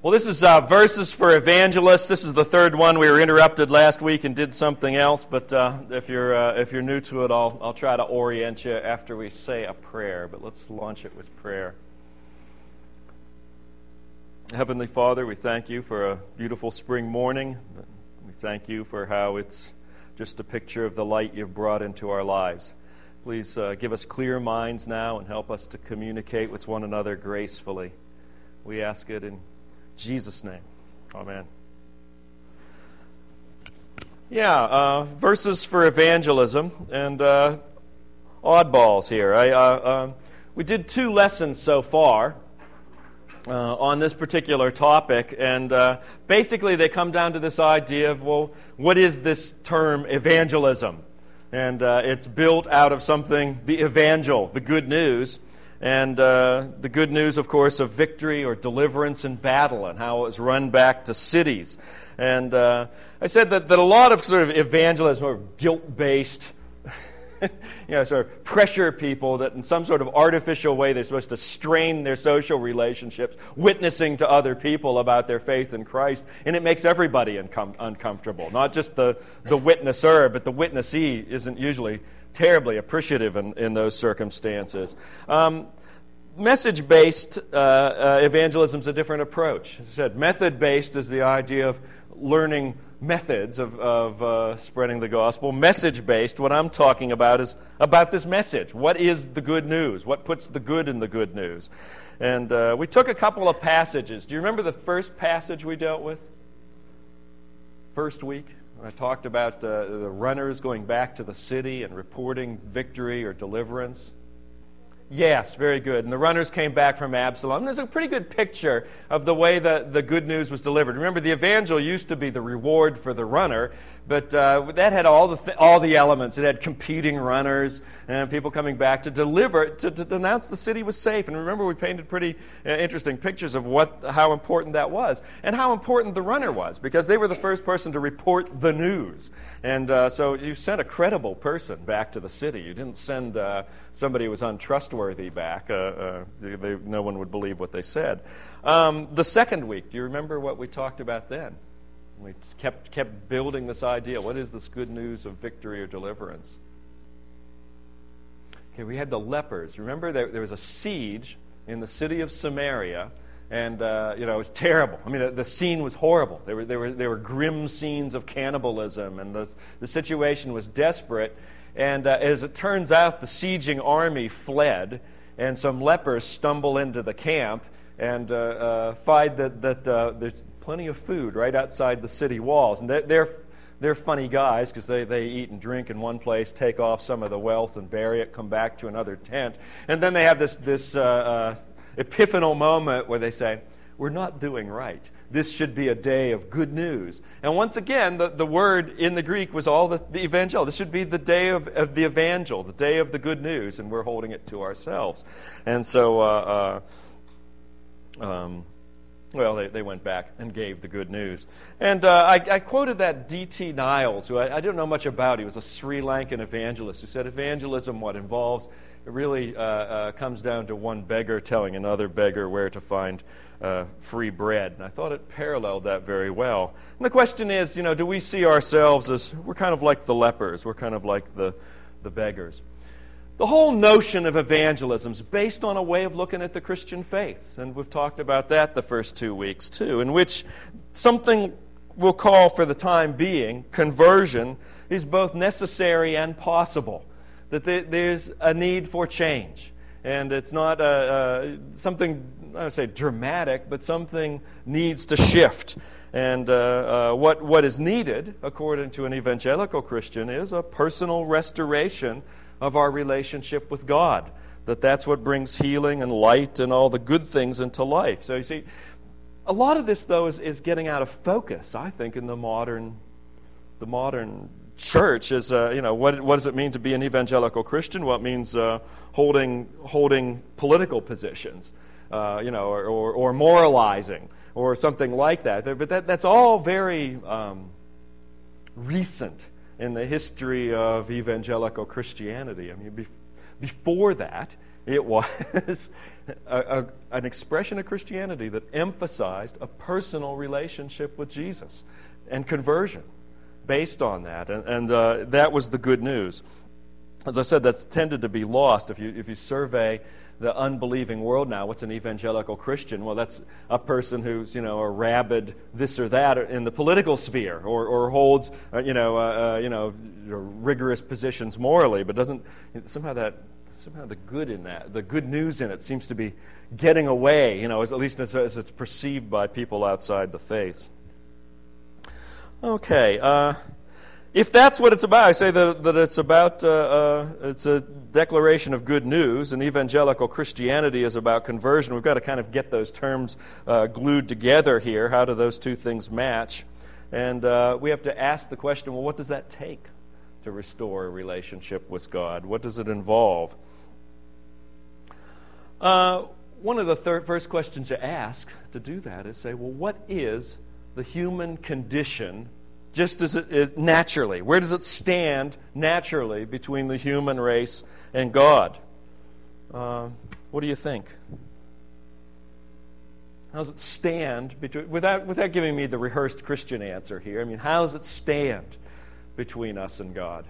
Well, this is Verses for Evangelists. This is the third one. We were interrupted last week and did something else, but if you're new to it, I'll try to orient you after we say a prayer. But let's launch it with prayer. Heavenly Father, we thank you for a beautiful spring morning. We thank you for how it's just a picture of the light you've brought into our lives. Please give us clear minds now and help us to communicate with one another gracefully. We ask it in Jesus' name. Amen. Verses for evangelism and oddballs here. We did 2 lessons so far on this particular topic, and basically they come down to this idea of, well, what is this term evangelism? And it's built out of something, the evangel, the good news. And the good news, of course, of victory or deliverance in battle and how it was run back to cities. And I said that a lot of sort of evangelism are guilt-based, sort of pressure people that in some sort of artificial way they're supposed to strain their social relationships, witnessing to other people about their faith in Christ. And it makes everybody uncomfortable, not just the witnesser, but the witnessee isn't usually terribly appreciative in those circumstances. Message-based evangelism is a different approach. As I said, method-based is the idea of learning methods of spreading the gospel. Message-based, what I'm talking about is about this message. What is the good news? What puts the good in the good news? And we took a couple of passages. Do you remember the first passage we dealt with? First week? I talked about the runners going back to the city and reporting victory or deliverance. Yes, very good. And the runners came back from Absalom. There's a pretty good picture of the way the good news was delivered. Remember, the evangel used to be the reward for the runner, but that had all the elements. It had competing runners and people coming back to deliver, to announce the city was safe. And remember, we painted pretty interesting pictures of how important that was and how important the runner was, because they were the first person to report the news. And so you sent a credible person back to the city. You didn't send somebody who was untrustworthy back. No one would believe what they said. The second week, do you remember what we talked about then? We kept building this idea. What is this good news of victory or deliverance? Okay, we had the lepers. Remember there was a siege in the city of Samaria, and it was terrible. I mean, the scene was horrible. There were grim scenes of cannibalism, and the situation was desperate. And as it turns out, the sieging army fled, and some lepers stumble into the camp and find that there's plenty of food right outside the city walls. And they're funny guys, because they eat and drink in one place, take off some of the wealth and bury it, come back to another tent. And then they have this epiphanal moment where they say, we're not doing right. This should be a day of good news. And once again, the word in the Greek was all the evangel. This should be the day of the evangel, the day of the good news, and we're holding it to ourselves. And so, they went back and gave the good news. And I quoted that D.T. Niles, who I don't know much about. He was a Sri Lankan evangelist who said evangelism, what involves, it really comes down to one beggar telling another beggar where to find free bread. And I thought it paralleled that very well. And the question is, do we see ourselves as, we're kind of like the lepers, we're kind of like the beggars. The whole notion of evangelism is based on a way of looking at the Christian faith. And we've talked about that the first 2 weeks too, in which something we'll call for the time being conversion is both necessary and possible. That there's a need for change. And it's not something, I would say dramatic, but something needs to shift. And what is needed, according to an evangelical Christian, is a personal restoration of our relationship with God. That's what brings healing and light and all the good things into life. So you see, a lot of this, though, is getting out of focus, I think, in the modern church. Is what does it mean to be an evangelical Christian? Well, it means holding political positions, or moralizing, or something like that. But that's all very recent in the history of evangelical Christianity. I mean, before that, It was an expression of Christianity that emphasized a personal relationship with Jesus and conversion based on that. And that was the good news. As I said, that's tended to be lost. If you survey the unbelieving world now, what's an evangelical Christian? Well, that's a person who's, a rabid this or that in the political sphere, or holds, rigorous positions morally, but doesn't somehow the good in that, the good news in it, seems to be getting away. At least as it's perceived by people outside the faith. Okay. If that's what it's about, I say that it's about, it's a declaration of good news, and evangelical Christianity is about conversion. We've got to kind of get those terms glued together here. How do those two things match? And we have to ask the question, well, what does that take to restore a relationship with God? What does it involve? One of the first questions to ask to do that is say, well, what is the human condition just as it is naturally? Where does it stand naturally between the human race and God? What do you think? How does it stand between, without giving me the rehearsed Christian answer here? I mean, how does it stand between us and God?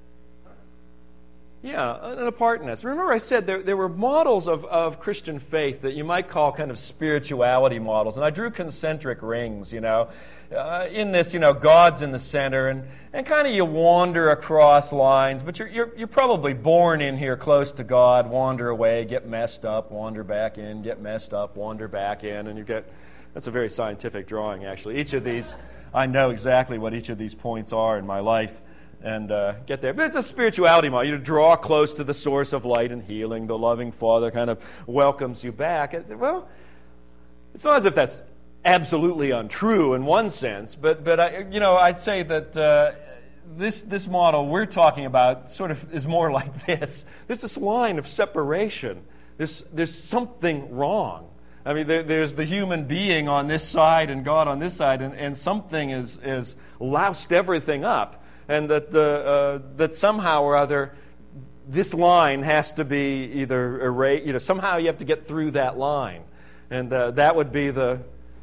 Yeah, an apartness. Remember I said there were models of Christian faith that you might call kind of spirituality models. And I drew concentric rings, in this, God's in the center. And kind of you wander across lines. But you're probably born in here close to God, wander away, get messed up, wander back in, get messed up, wander back in. And that's a very scientific drawing, actually. Each of these, I know exactly what each of these points are in my life. And get there. But it's a spirituality model. You draw close to the source of light and healing. The loving Father kind of welcomes you back. Well, it's not as if that's absolutely untrue in one sense, but I'd say that this model we're talking about sort of is more like this. There's this line of separation. There's something wrong. I mean, there's the human being on this side and God on this side, and something is loused everything up. And that somehow or other, this line has to be either erased. Somehow you have to get through that line, and that would be the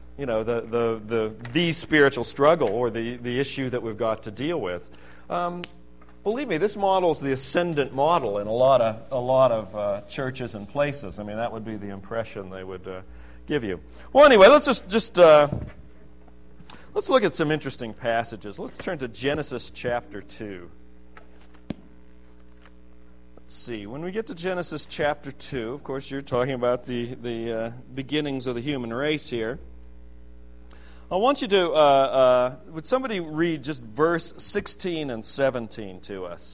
spiritual struggle or the issue that we've got to deal with. Believe me, this model is the ascendant model in a lot of churches and places. I mean, that would be the impression they would give you. Well, anyway, let's just let's look at some interesting passages. Let's turn to Genesis chapter 2. Let's see. When we get to Genesis chapter 2, of course, you're talking about the beginnings of the human race here. I want you to, would somebody read just verse 16 and 17 to us?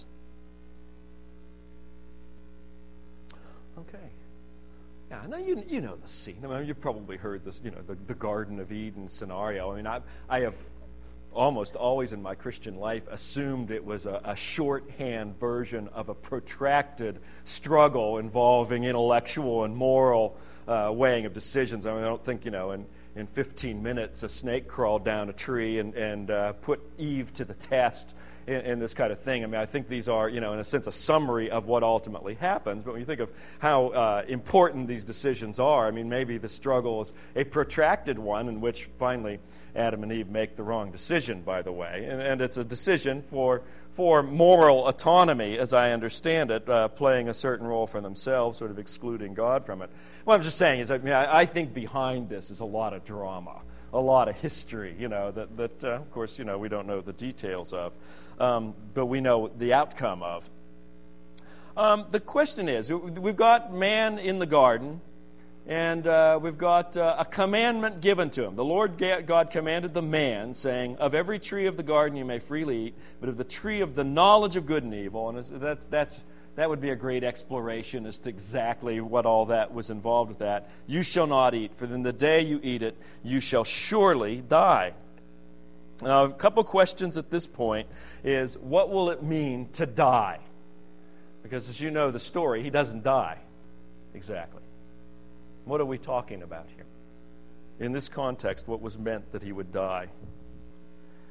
Okay. Yeah, I know you know the scene. I mean, you've probably heard this, the Garden of Eden scenario. I mean, I have almost always in my Christian life assumed it was a shorthand version of a protracted struggle involving intellectual and moral weighing of decisions. I mean, I don't think, in 15 minutes a snake crawled down a tree and put Eve to the test in this kind of thing. I mean, I think these are, in a sense, a summary of what ultimately happens. But when you think of how important these decisions are, I mean, maybe the struggle is a protracted one in which finally Adam and Eve make the wrong decision, by the way. And it's a decision for moral autonomy, as I understand it, playing a certain role for themselves, sort of excluding God from it. What I'm just saying is, I think behind this is a lot of drama, a lot of history, that of course, we don't know the details of, but we know the outcome of. The question is, we've got man in the garden, and we've got a commandment given to him. The Lord God commanded the man, saying, of every tree of the garden you may freely eat, but of the tree of the knowledge of good and evil, and that would be a great exploration as to exactly what all that was involved with that. You shall not eat, for in the day you eat it, you shall surely die. Now, a couple questions at this point is, what will it mean to die? Because as you know the story, he doesn't die. Exactly. What are we talking about here? In this context, what was meant that he would die?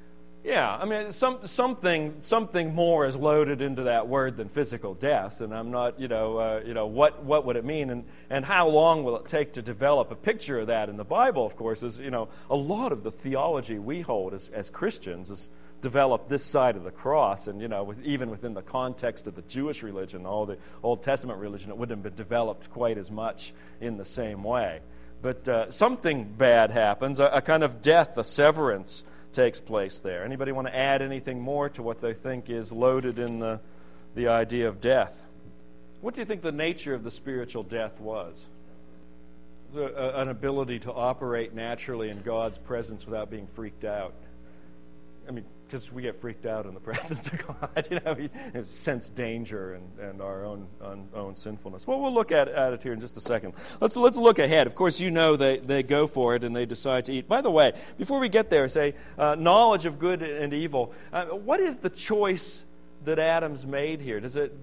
Yeah, I mean, something more is loaded into that word than physical death, and I'm not, what would it mean, and how long will it take to develop a picture of that in the Bible? Of course, is a lot of the theology we hold as Christians is developed this side of the cross, and even within the context of the Jewish religion, all the Old Testament religion, it wouldn't have been developed quite as much in the same way. But something bad happens, a kind of death, a severance takes place there. Anybody want to add anything more to what they think is loaded in the idea of death? What do you think the nature of the spiritual death was? Was it an ability to operate naturally in God's presence without being freaked out? I mean, because we get freaked out in the presence of God, we sense danger and our own sinfulness. Well, we'll look at it here in just a second. Let's look ahead. Of course, they go for it and they decide to eat. By the way, before we get there, say knowledge of good and evil. What is the choice that Adam's made here? Does it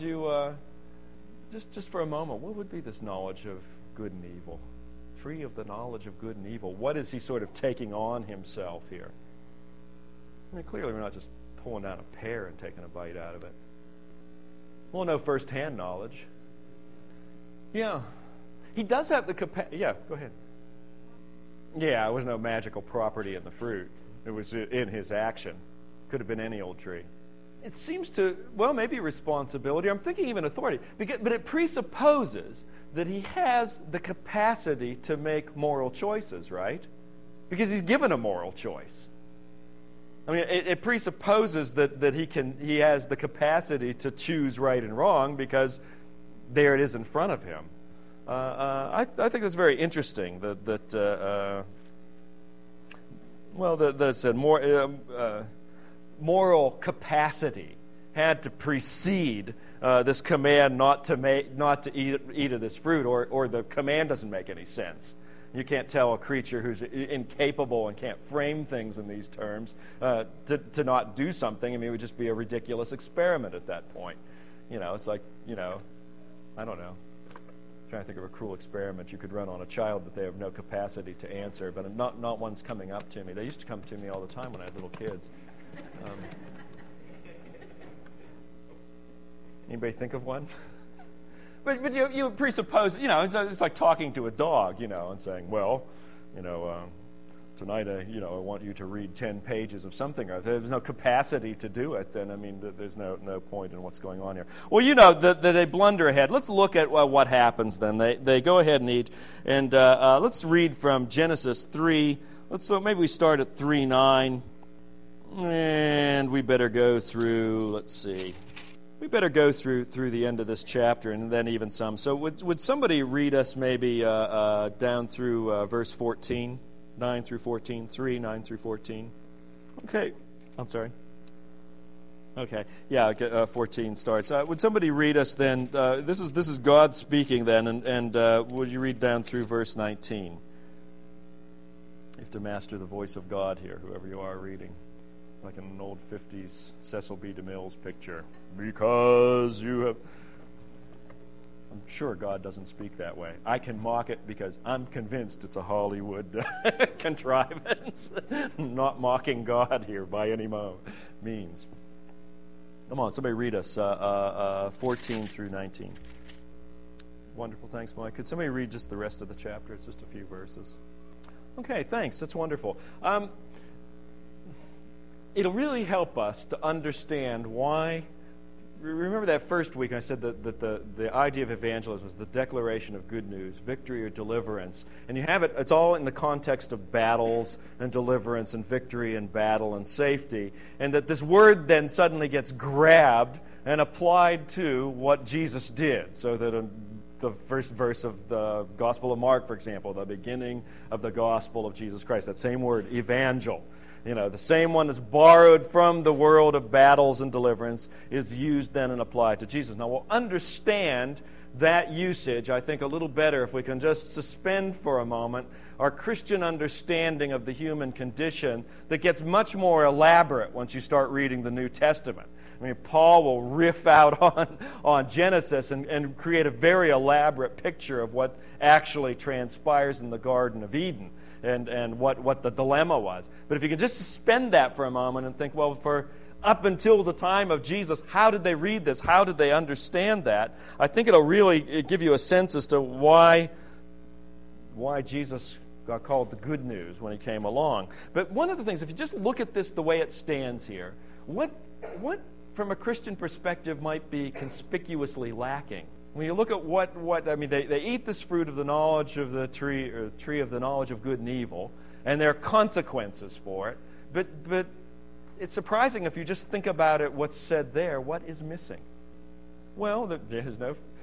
just for a moment? What would be this knowledge of good and evil? Free of the knowledge of good and evil. What is he sort of taking on himself here? I mean, clearly we're not just pulling down a pear and taking a bite out of it. We'll know first-hand knowledge. Yeah. He does have the capacity. Yeah, go ahead. Yeah, there was no magical property in the fruit. It was in his action. Could have been any old tree. It seems to, maybe responsibility. I'm thinking even authority. But it presupposes that he has the capacity to make moral choices, right? Because he's given a moral choice. I mean, it presupposes that he has the capacity to choose right and wrong because there it is in front of him. I think that's very interesting. That moral capacity had to precede this command not to eat of this fruit, or the command doesn't make any sense. You can't tell a creature who's incapable and can't frame things in these terms to not do something. I mean, it would just be a ridiculous experiment at that point. It's like, I don't know. I'm trying to think of a cruel experiment you could run on a child that they have no capacity to answer, but not one's coming up to me. They used to come to me all the time when I had little kids. Anybody think of one? But you presuppose, it's like talking to a dog, and saying, tonight I want you to read 10 pages of something. Or if there's no capacity to do it, then, there's no point in what's going on here. Well, that they blunder ahead. Let's look at what happens then. They go ahead and eat. And let's read from Genesis 3. Maybe we start at 3:9. And we better go through, let's see. We better go through the end of this chapter and then even some. So would somebody read us maybe down through verse 14, 9 through 14, 3, 9 through 14? Okay. I'm sorry. Okay. Yeah, 14 starts. Would somebody read us then? This is God speaking then, and would you read down through verse 19? You have to master the voice of God here, whoever you are reading. Like in an old 50s Cecil B. DeMille's picture. Because you have... I'm sure God doesn't speak that way. I can mock it because I'm convinced it's a Hollywood contrivance. Not mocking God here by any means. Come on, somebody read us 14 through 19. Wonderful, thanks, Mike. Could somebody read just the rest of the chapter? It's just a few verses. Okay, thanks. That's wonderful. It'll really help us to understand why. Remember that first week I said that the idea of evangelism was the declaration of good news, victory or deliverance. And you have it's all in the context of battles and deliverance and victory and battle and safety. And that this word then suddenly gets grabbed and applied to what Jesus did. So that in the first verse of the Gospel of Mark, for example, the beginning of the gospel of Jesus Christ, that same word, evangel. The same one that's borrowed from the world of battles and deliverance is used then and applied to Jesus. Now, we'll understand that usage, I think, a little better if we can just suspend for a moment our Christian understanding of the human condition that gets much more elaborate once you start reading the New Testament. Paul will riff out on Genesis and create a very elaborate picture of what actually transpires in the Garden of Eden. and what the dilemma was. But if you can just suspend that for a moment and think, well, for up until the time of Jesus, how did they read this? How did they understand that? I think it'll really give you a sense as to why Jesus got called the good news when he came along. But one of the things, if you just look at this the way it stands here, what from a Christian perspective might be conspicuously lacking? When you look at what I mean, they eat this fruit of the knowledge of the tree, or tree of the knowledge of good and evil, and there are consequences for it. But it's surprising if you just think about it, what's said there, what is missing? Well, there's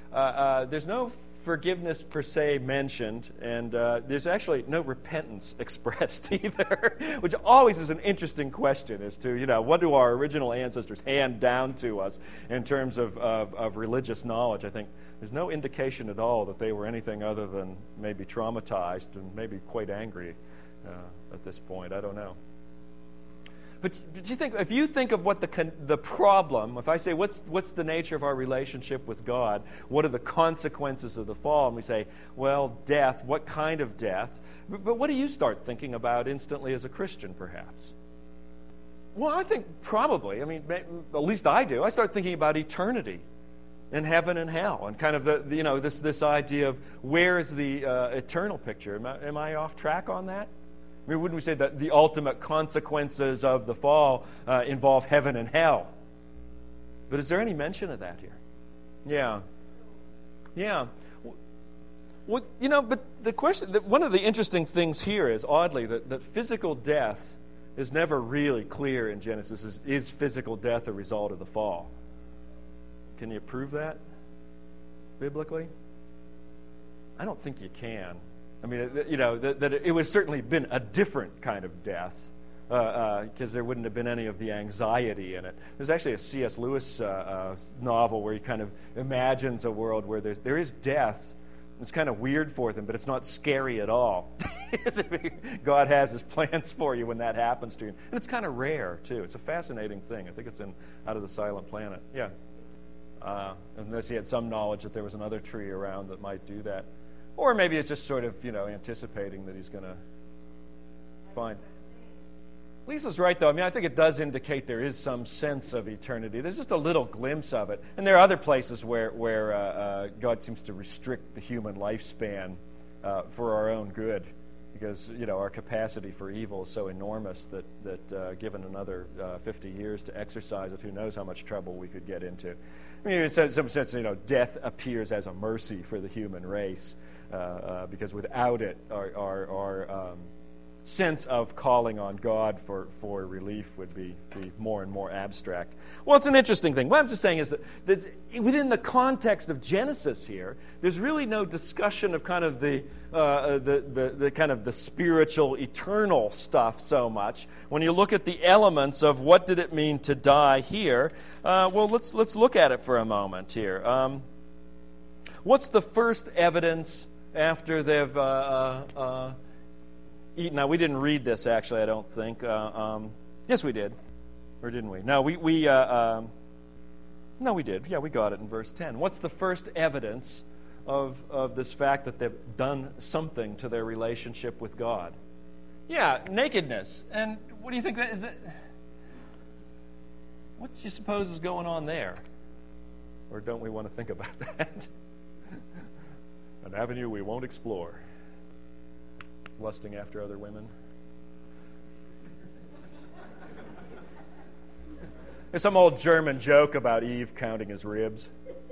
no forgiveness per se mentioned, and there's actually no repentance expressed either, which always is an interesting question as to, what do our original ancestors hand down to us in terms of religious knowledge. I think there's no indication at all that they were anything other than maybe traumatized and maybe quite angry at this point. I don't know. But if you think of what the problem, if I say what's the nature of our relationship with God, what are the consequences of the fall, and we say, well, death, what kind of death? But what do you start thinking about instantly as a Christian, perhaps? Well, I think probably, at least I do. I start thinking about eternity and heaven and hell, and kind of this idea of where is the eternal picture? Am I off track on that? Wouldn't we say that the ultimate consequences of the fall involve heaven and hell? But is there any mention of that here? Yeah. Well, but the question, one of the interesting things here is, oddly, that physical death is never really clear in Genesis. Is physical death a result of the fall? Can you prove that biblically? I don't think you can. That it would have certainly been a different kind of death because there wouldn't have been any of the anxiety in it. There's actually a C.S. Lewis novel where he kind of imagines a world where there is death. It's kind of weird for them, but it's not scary at all. God has his plans for you when that happens to you. And it's kind of rare, too. It's a fascinating thing. I think it's in Out of the Silent Planet. Yeah. Unless he had some knowledge that there was another tree around that might do that. Or maybe it's just sort of, anticipating that he's going to find. Lisa's right, though. I think it does indicate there is some sense of eternity. There's just a little glimpse of it. And there are other places where God seems to restrict the human lifespan for our own good, because, our capacity for evil is so enormous that given another 50 years to exercise it, who knows how much trouble we could get into. In some sense, death appears as a mercy for the human race. Because without it, our sense of calling on God for relief would be more and more abstract. Well, it's an interesting thing. What I'm just saying is that within the context of Genesis here, there's really no discussion of kind of the kind of the spiritual, eternal stuff so much. When you look at the elements of what did it mean to die here, well, let's look at it for a moment here. What's the first evidence after they've eaten? Now, we didn't read this, actually, I don't think. Yes, we did. Or didn't we? No, we did. Yeah, we got it in verse 10. What's the first evidence of this fact that they've done something to their relationship with God? Yeah, nakedness. And what do you think that is? What do you suppose is going on there? Or don't we want to think about that? An avenue we won't explore. Lusting after other women. There's some old German joke about Eve counting his ribs.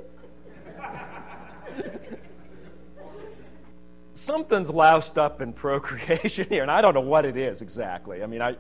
Something's loused up in procreation here, and I don't know what it is exactly.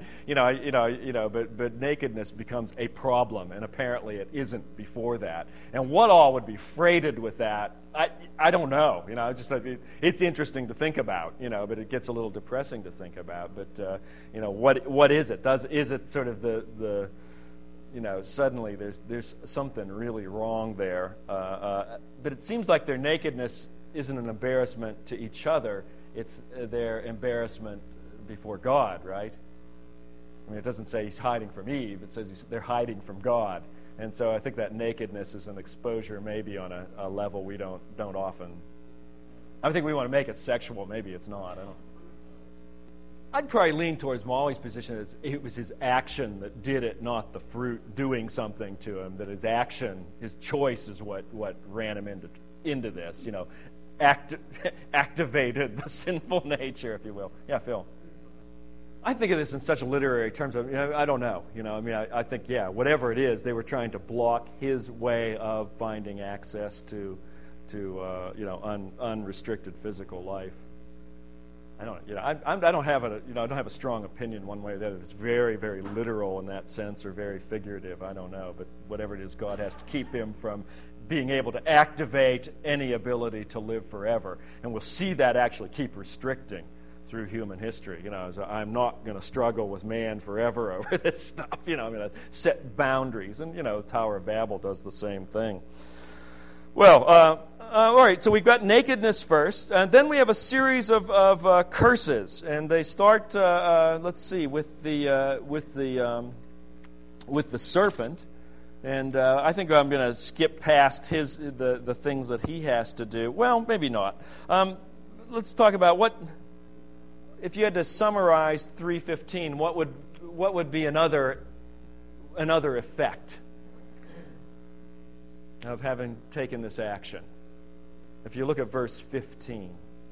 But nakedness becomes a problem, and apparently it isn't before that. And what all would be freighted with that, I don't know. It's interesting to think about, but it gets a little depressing to think about. But what is it? Is it sort of the suddenly there's something really wrong there? But it seems like their nakedness isn't an embarrassment to each other, it's their embarrassment before God, right? It doesn't say he's hiding from Eve, it says they're hiding from God. And so I think that nakedness is an exposure maybe on a level we don't often. I think we want to make it sexual, maybe it's not. I'd probably lean towards Molly's position that it was his action that did it, not the fruit doing something to him. That his action, his choice, is what ran him into this. Activated the sinful nature, if you will. Yeah, Phil. I think of this in such a literary terms. I don't know. I think, whatever it is, they were trying to block his way of finding access to unrestricted physical life. I don't have a strong opinion one way or the other. It's very, very literal in that sense, or very figurative. I don't know, but whatever it is, God has to keep him from being able to activate any ability to live forever, and we'll see that actually keep restricting through human history. I'm not going to struggle with man forever over this stuff. I'm going to set boundaries, and the Tower of Babel does the same thing. Well, all right. So we've got nakedness first, and then we have a series of curses, and they start. Let's see, with the serpent, and I think I'm going to skip past the things that he has to do. Well, maybe not. Let's talk about what. If you had to summarize 3:15, what would be another effect of having taken this action? If you look at verse 15.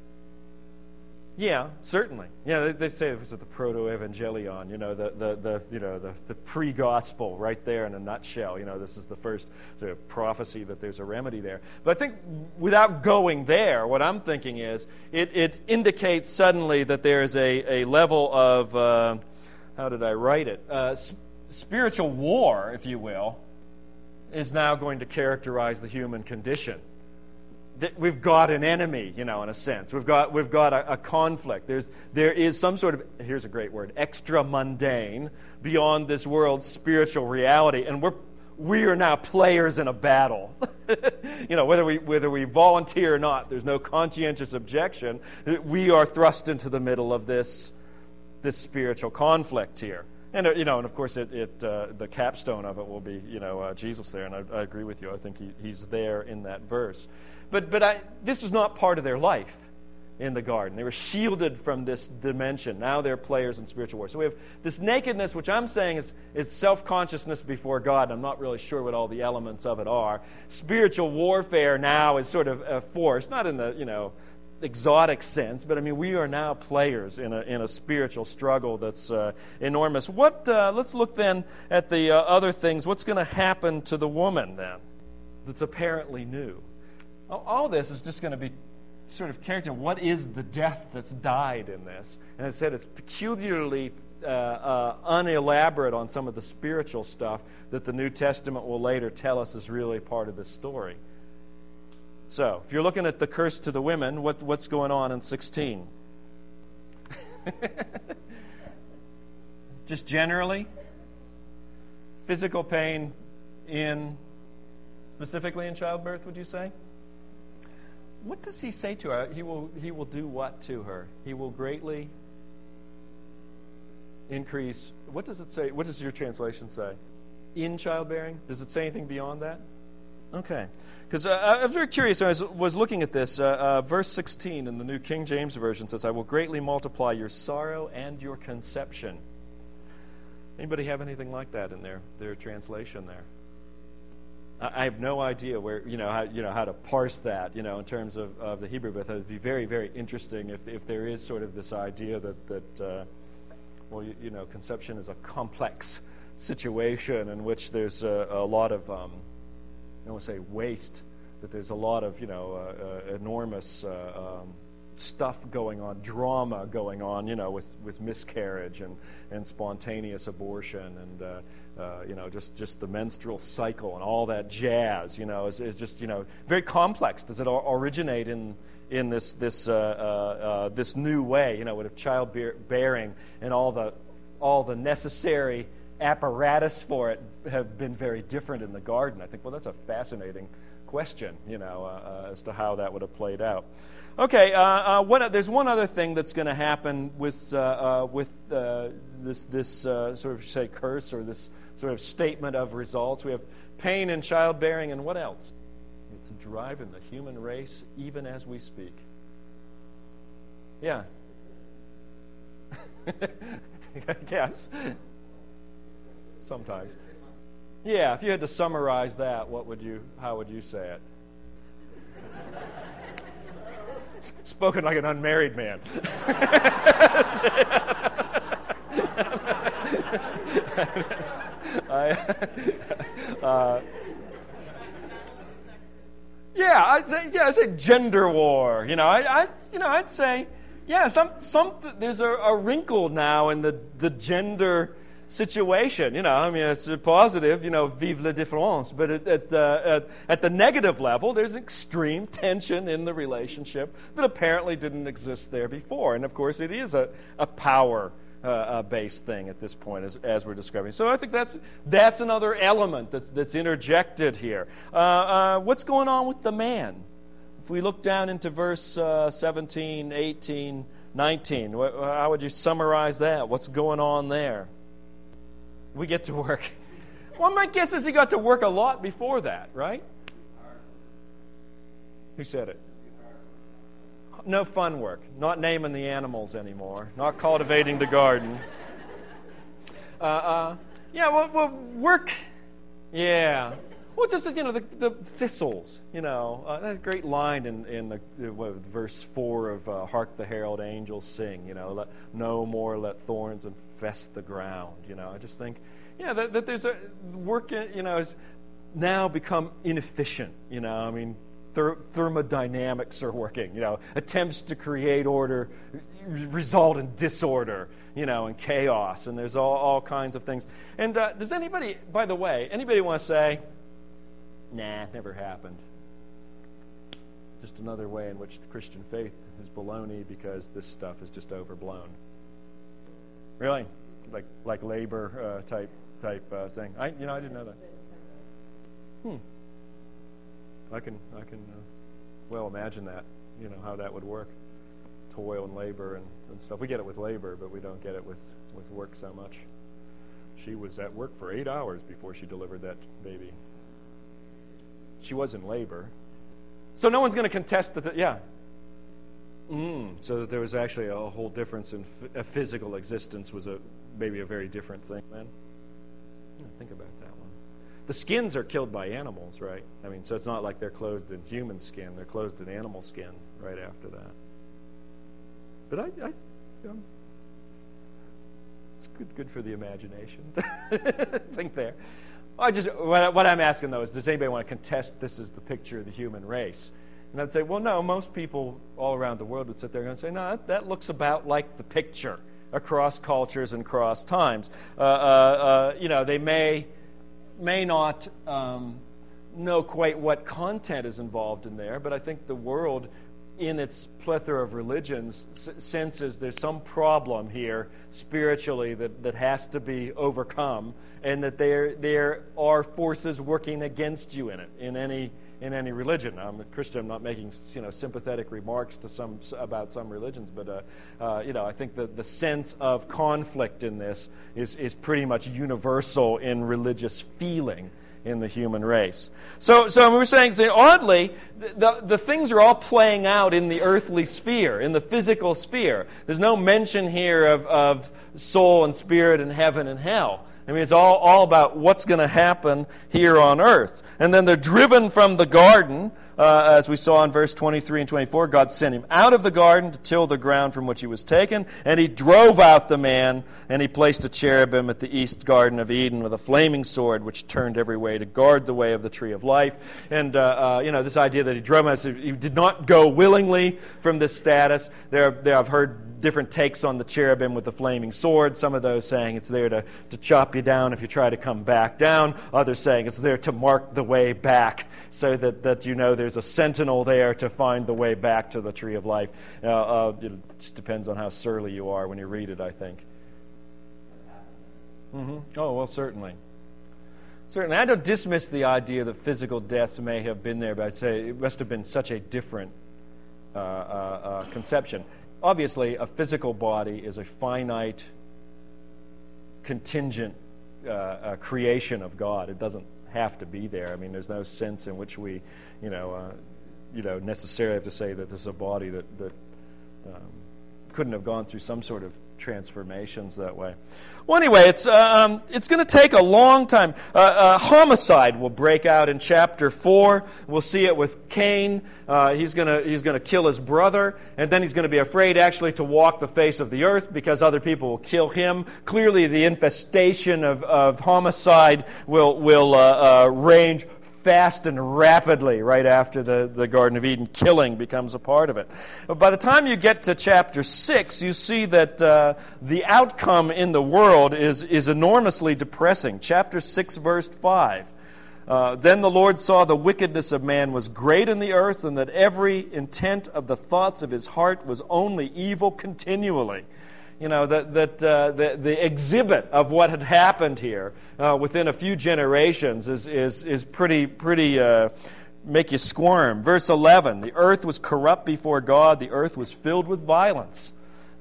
Yeah, certainly. They say this is the proto-evangelion, the pre-gospel right there in a nutshell. This is the first sort of prophecy that there's a remedy there. But I think without going there, what I'm thinking is it indicates suddenly that there's a level of, how did I write it? Spiritual war, if you will, is now going to characterize the human condition. We've got an enemy, in a sense. We've got a conflict. There is some sort of, here's a great word, extra mundane, beyond this world's spiritual reality, and we are now players in a battle. Whether we volunteer or not, there's no conscientious objection. We are thrust into the middle of this spiritual conflict here. And of course, the capstone of it will be, Jesus there, and I agree with you. I think he's there in that verse. But this is not part of their life in the garden. They were shielded from this dimension. Now they're players in spiritual war. So we have this nakedness, which I'm saying is self-consciousness before God. I'm not really sure what all the elements of it are. Spiritual warfare now is sort of forced, not in the exotic sense, but we are now players in a spiritual struggle that's enormous. Let's look then at the other things. What's going to happen to the woman then that's apparently new? All this is just going to be sort of character. What is the death that's died in this? And I said it's peculiarly unelaborate on some of the spiritual stuff that the New Testament will later tell us is really part of this story. So, if you're looking at the curse to the women, what's going on in 16? Just generally, physical pain specifically in childbirth, would you say? What does he say to her? He will do what to her? He will greatly increase. What does it say? What does your translation say? In childbearing? Does it say anything beyond that? Okay. Because I was very curious. I was looking at this. Verse 16 in the New King James Version says, I will greatly multiply your sorrow and your conception. Anybody have anything like that in their translation there? I have no idea where how to parse that in terms of the Hebrew, but it would be very, very interesting if there is sort of this idea that conception is a complex situation in which there's a lot of I don't want to say waste, but there's a lot of enormous stuff going on, drama going on, with miscarriage and spontaneous abortion and just the menstrual cycle and all that jazz, is just very complex. Does it originate in this new way, with childbearing and all the necessary apparatus for it have been very different in the garden? I think, well, that's a fascinating question, as to how that would have played out. Okay, there's one other thing that's going to happen with this sort of, say, curse, or this sort of statement of results. We have pain in childbearing, and what else? It's driving the human race even as we speak. Yeah. Yes. Sometimes. Yeah, if you had to summarize that, how would you say it? Spoken like an unmarried man. I'd say gender war. I'd say, there's a wrinkle now in the gender situation. It's a positive, vive la différence. But at the negative level, there's extreme tension in the relationship that apparently didn't exist there before. And of course, it is a power based thing at this point, as we're discovering. So I think that's another element that's interjected here. What's going on with the man? If we look down into verse 17, 18, 19, how would you summarize that? What's going on there? We get to work. Well, my guess is he got to work a lot before that, right? Who said it? No fun work. Not naming the animals anymore. Not cultivating the garden. Work. Yeah. Well, just the thistles. That's a great line in verse 4 of "Hark the herald angels sing." Let no more let thorns infest the ground. I just think, that there's a work. Has now become inefficient. Thermodynamics are working. Attempts to create order result in disorder. And chaos, and there's all kinds of things. And does anybody, by the way, want to say, nah, never happened? Just another way in which the Christian faith is baloney because this stuff is just overblown. Really? Like labor type thing. I didn't know that. I can well imagine that. How that would work. Toil and labor and stuff. We get it with labor, but we don't get it with work so much. She was at work for 8 hours before she delivered that baby. She was in labor. So no one's going to contest that, so that there was actually a whole difference in a physical existence was maybe a very different thing then. Think about that one. The skins are killed by animals, right? So it's not like they're clothed in human skin. They're clothed in animal skin right after that. But I it's good for the imagination to think there. What I'm asking, though, is does anybody want to contest this is the picture of the human race? And I'd say, well, no, most people all around the world would sit there and say, no, that looks about like the picture across cultures and across times. They may not know quite what content is involved in there, but I think the world, in its plethora of religions, senses there's some problem here spiritually that has to be overcome, and that there are forces working against you in it, in any religion. I'm a Christian. I'm not making sympathetic remarks about some religions, but I think the sense of conflict in this is pretty much universal in religious feeling in the human race. So we were saying, oddly, the things are all playing out in the earthly sphere, in the physical sphere. There's no mention here of soul and spirit and heaven and hell. It's all about what's going to happen here on earth. And then they're driven from the garden, as we saw in verse 23 and 24. God sent him out of the garden to till the ground from which he was taken, and he drove out the man, and he placed a cherubim at the east garden of Eden with a flaming sword which turned every way to guard the way of the tree of life. And, this idea that he drove him, he did not go willingly from this status. I've heard different takes on the cherubim with the flaming sword. Some of those saying it's there to chop you down if you try to come back down. Others saying it's there to mark the way back so that there's a sentinel there to find the way back to the tree of life. It just depends on how surly you are when you read it, I think. Mm-hmm. Oh, well, certainly. Certainly. I don't dismiss the idea that physical deaths may have been there, but I'd say it must have been such a different conception. Obviously, a physical body is a finite, contingent creation of God. It doesn't have to be there. There's no sense in which we, necessarily have to say that this is a body that couldn't have gone through some sort of transformations that way. Well, anyway, it's going to take a long time. Homicide will break out in chapter 4. We'll see it with Cain. He's going to kill his brother, and then he's going to be afraid actually to walk the face of the earth because other people will kill him. Clearly, the infestation of homicide will range fast and rapidly right after the Garden of Eden. Killing becomes a part of it. But by the time you get to chapter 6, you see that the outcome in the world is enormously depressing. Chapter 6, verse 5. Then the Lord saw the wickedness of man was great in the earth, and that every intent of the thoughts of his heart was only evil continually. You know, the exhibit of what had happened here within a few generations is pretty make you squirm. Verse 11, the earth was corrupt before God, the earth was filled with violence.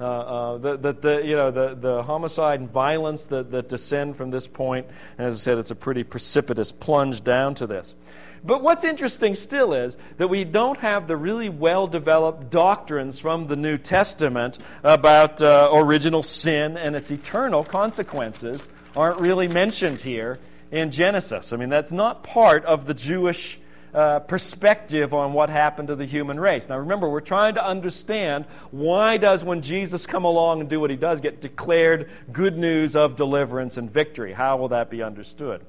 The homicide and violence that descend from this point, and as I said, it's a pretty precipitous plunge down to this. But what's interesting still is that we don't have the really well-developed doctrines from the New Testament about original sin and its eternal consequences aren't really mentioned here in Genesis. I mean, that's not part of the Jewish perspective on what happened to the human race. Now remember, we're trying to understand why does when Jesus come along and do what he does get declared good news of deliverance and victory? How will that be understood?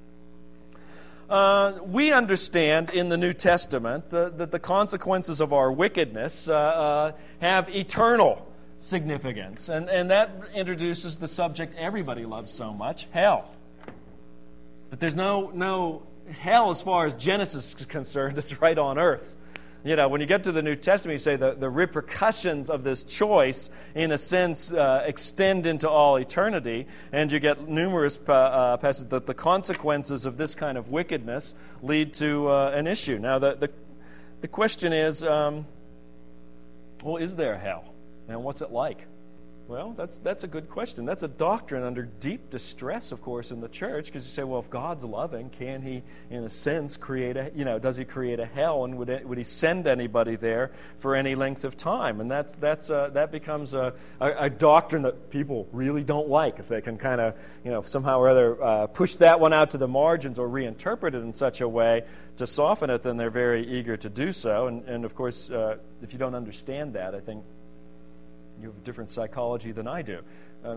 We understand in the New Testament that the consequences of our wickedness have eternal significance. And that introduces the subject everybody loves so much, hell. But there's no hell as far as Genesis is concerned. It's right on earth. You know, when you get to the New Testament, you say the repercussions of this choice, in a sense, extend into all eternity, and you get numerous passages that the consequences of this kind of wickedness lead to an issue. Now, the question is, well, is there a hell? And what's it like? Well, that's a good question. That's a doctrine under deep distress, of course, in the church, because you say, well, if God's loving, can he, in a sense, does he create a hell, and would he send anybody there for any length of time? And that becomes a doctrine that people really don't like. If they can kind of, somehow or other push that one out to the margins or reinterpret it in such a way to soften it, then they're very eager to do so. And of course, if you don't understand that, I think you have a different psychology than I do.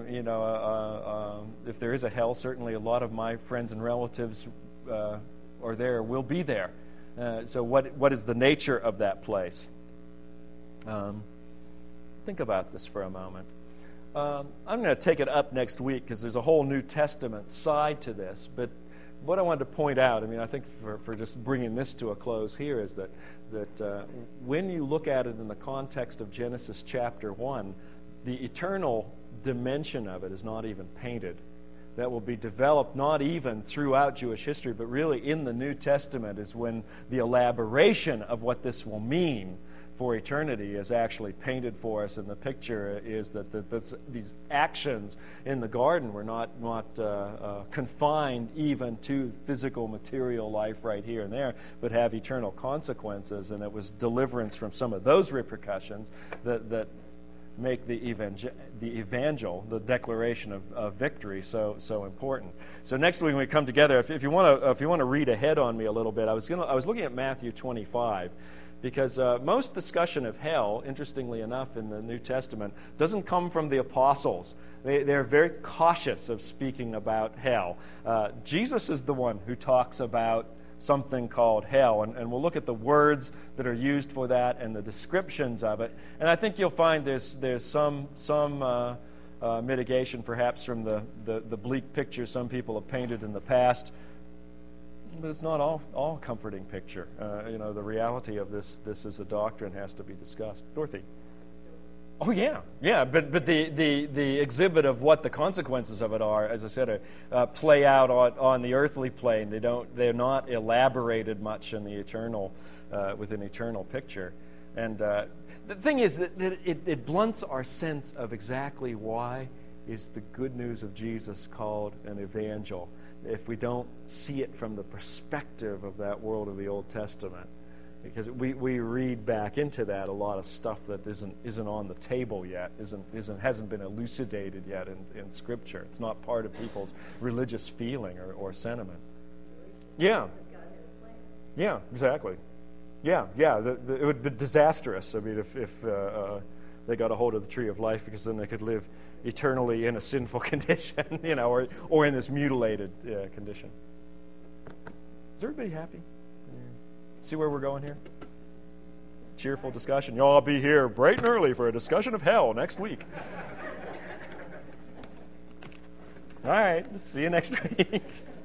If there is a hell, certainly a lot of my friends and relatives will be there. So what is the nature of that place? Think about this for a moment. I'm going to take it up next week because there's a whole New Testament side to this. But what I wanted to point out, I think for just bringing this to a close here, is that when you look at it in the context of Genesis chapter 1, the eternal dimension of it is not even painted. That will be developed not even throughout Jewish history, but really in the New Testament is when the elaboration of what this will mean for eternity is actually painted for us, and the picture is that these actions in the garden were not confined even to physical material life right here and there, but have eternal consequences, and it was deliverance from some of those repercussions that make the evangel, the declaration of victory, so important. So next week when we come together, if you want to read ahead on me a little bit, I was looking at Matthew 25. Because most discussion of hell, interestingly enough, in the New Testament, doesn't come from the apostles. They're very cautious of speaking about hell. Jesus is the one who talks about something called hell, and we'll look at the words that are used for that and the descriptions of it. And I think you'll find there's some mitigation, perhaps, from the bleak picture some people have painted in the past. But it's not all comforting picture. The reality of this as a doctrine has to be discussed. Dorothy. Oh yeah. But the exhibit of what the consequences of it are, as I said, play out on the earthly plane. They're not elaborated much in the eternal, with an eternal picture. And the thing is that it blunts our sense of exactly why is the good news of Jesus called an evangel. If we don't see it from the perspective of that world of the Old Testament. Because we read back into that a lot of stuff that isn't on the table yet, hasn't been elucidated yet in Scripture. It's not part of people's religious feeling or sentiment. Yeah. Yeah, exactly. Yeah. It would be disastrous. I mean, if they got a hold of the tree of life, because then they could live eternally in a sinful condition, or in this mutilated condition. Is everybody happy? See where we're going here? Cheerful discussion. Y'all be here bright and early for a discussion of hell next week. All right. See you next week.